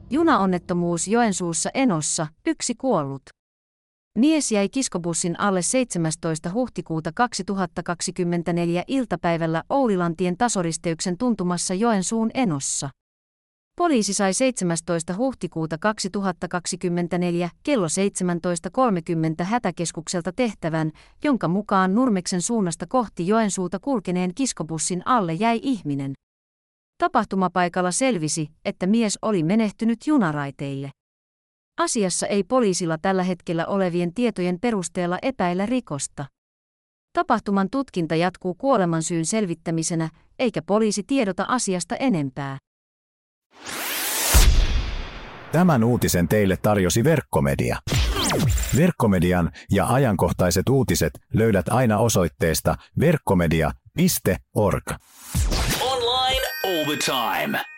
Junaonnettomuus Joensuussa Enossa, 1 kuollut. Mies jäi kiskobussin alle 17. huhtikuuta 2024 iltapäivällä Oulilantien tasoristeyksen tuntumassa Joensuun Enossa. Poliisi sai 17. huhtikuuta 2024 kello 17.30 hätäkeskukselta tehtävän, jonka mukaan Nurmeksen suunnasta kohti Joensuuta kulkeneen kiskobussin alle jäi ihminen. Tapahtumapaikalla selvisi, että mies oli menehtynyt junaraiteille. Asiassa ei poliisilla tällä hetkellä olevien tietojen perusteella epäillä rikosta. Tapahtuman tutkinta jatkuu kuolemansyyn selvittämisenä, eikä poliisi tiedota asiasta enempää. Tämän uutisen teille tarjosi Verkkomedia. Verkkomedian ja ajankohtaiset uutiset löydät aina osoitteesta verkkomedia.org. Online all the time.